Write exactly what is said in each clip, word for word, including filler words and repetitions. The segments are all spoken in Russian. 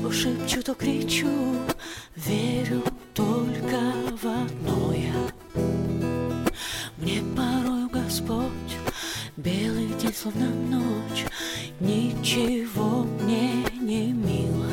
То шепчу, то кричу, верю только в одно я. Мне порою Господь, белый день словно ночь, ничего мне не мило,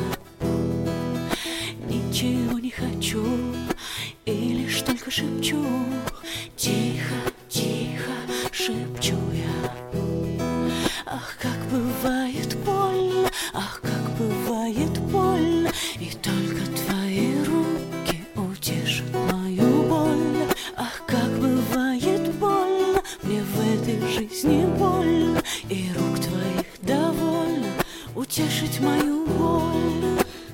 ничего не хочу, и лишь только шепчу, тихо, тихо шепчу я. Ах, как бывает больно, ах, как бывает больно, и только твои руки утешат мою боль. Ах, как бывает больно, мне в этой жизни больно, и рук твоих довольно утешить мою боль.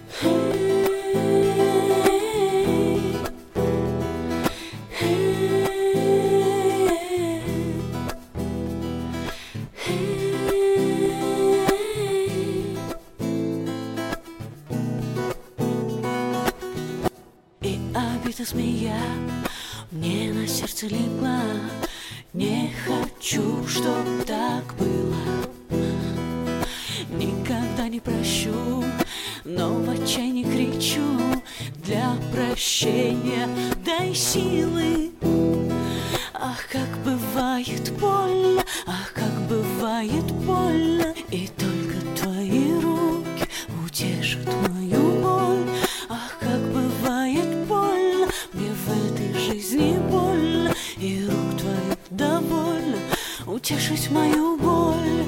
Обида змея мне на сердце легла, не хочу, чтоб так было. Никогда не прощу, но в отчаянии кричу, для прощения дай силы. Ах, как бывает больно, ах, как бывает больно, и только твои руки утешат мою боль. Ах, как бывает больно, мне в этой жизни больно, и рук твоих довольно утешить мою боль.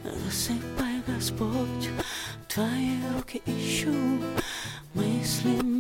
Засыпай, Господь, твои руки ищу, мысли